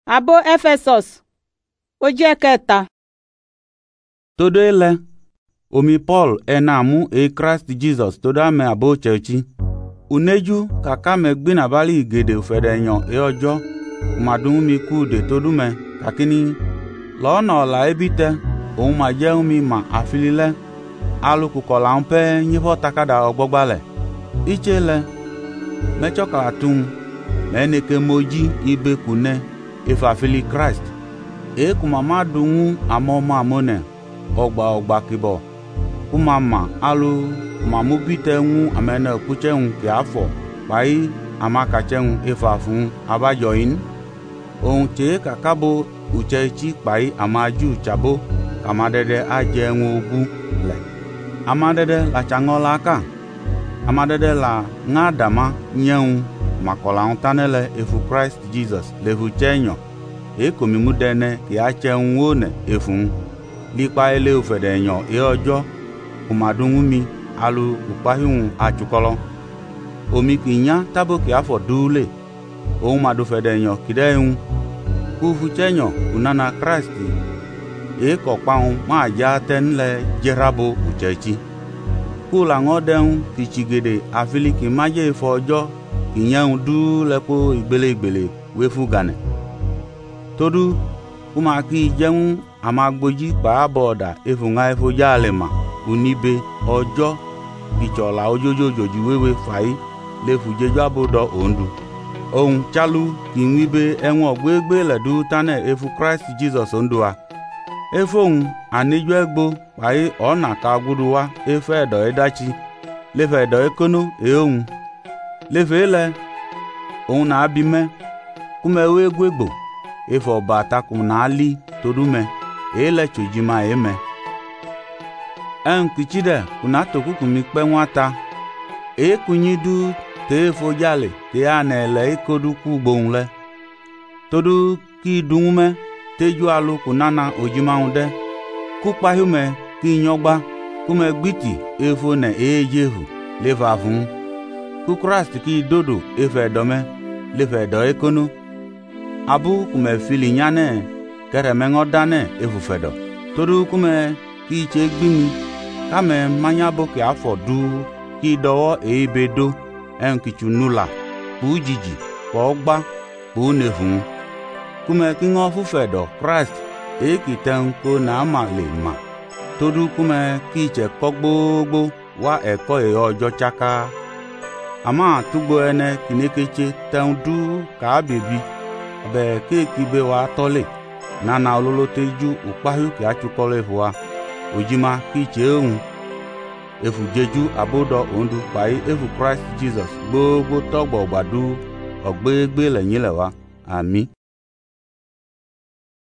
Abo Ephesus ojú ẹ̀kẹta. Todo ele omi Paul enamu Christ Jesus todo ame abo chechi uneju kaka me gbina bali igede ufedenyo ojo madun mi ku de todo me kakini lona la ebite ohun ma je mi ma afilile alukuko la npe nyivo takada ogbogbale ichele mechoka tun meneke moji ibe kune ifafili Christ kuma madun amoma amone ogba kibo kuma ma alu kuma mubite nwu amene kuche nwu ki afo pai amakache nwu ifafun abajoin ohun che kakabo uchechi pai amaju chabo kamadede aje nwu ogu le amadede la changola aka amadede la ngadama nyeun makola untanele efu Christ Jesus lefu chenyo ekomi mudene ki ache nwone efun lipa ele ufedenyo ojo kumadunmi alu upahun achukolo omi kinya tabo ki afo dule ohun madufedenyo kidehun kufu chenyo unana Christ kopaun ma ja tenle jerabo uchechi kula ngoden kichigede afiliki maje ifo ojo kinyan du lepo igbele wefu gane todu kuma ki jeun amagboji pa boda efunga efo jalema unibe ojo kichola ojojojoji wewe fai lefu jejo abodo ondu ohun chalu kinwibe enwo ogbegbe ledu tane efu Christ Jesus ondua efon anejo egbo pai ona ka guduwa efe edo edachi lefe edo ekono ehun lefe ele ohun na abime kumewe egwegbo efo bata kuna ali todume ele chojima eme kichide kuna tokukumi pe nwata kunyidu te fojale te anele ikodu kugbonle todu ki dunme teju alu kunana ojimaunde kupahume ki nyogba kume gbiti efo ne ejehu levavun ku Christ ki dodo efe dome lefe do ekono abu kume fili nyane kere mengodane efufedo todu kume ki che gbimi kame manyabo ki afodu ki dowo ebedo kichunula ujiji pogba punefun kume ki ngo fufedo Christ kiten ko na amale ma todu kume ki che kogbogbo wa eko ojo chaka ama tugbo ene kinekeche tendu ka bebi abe keki be wa tole nana ololoteju upahu ki achukole huwa ojima ki cheun efu jeju abodo ondu pai efu Christ Jesus gbogbo togbo gbadu ogbegbe leyin lewa ami